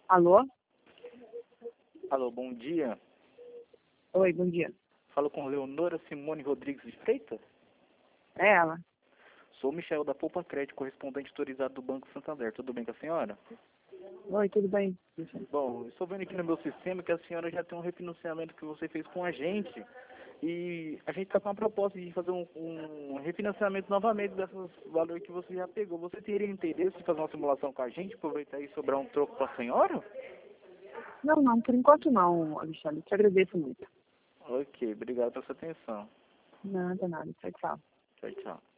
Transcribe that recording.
Alô? Alô, bom dia. Oi, bom dia. Falo com Leonora Simone Rodrigues de Freitas. É ela? Sou Michel da Poupa Crédito, correspondente autorizado do Banco Santander. Tudo bem com a senhora? Oi, tudo bem? Bom, estou vendo aqui no meu sistema que a senhora já tem um refinanciamento que você fez com a gente. E a gente está com a proposta de fazer um refinanciamento novamente desses valores que você já pegou. Você teria interesse em fazer uma simulação com a gente, aproveitar e sobrar um troco para a senhora? Não, por enquanto não, Alexandre. Te agradeço muito. Ok, obrigado pela sua atenção. Nada. Tchau, tchau. Tchau, tchau.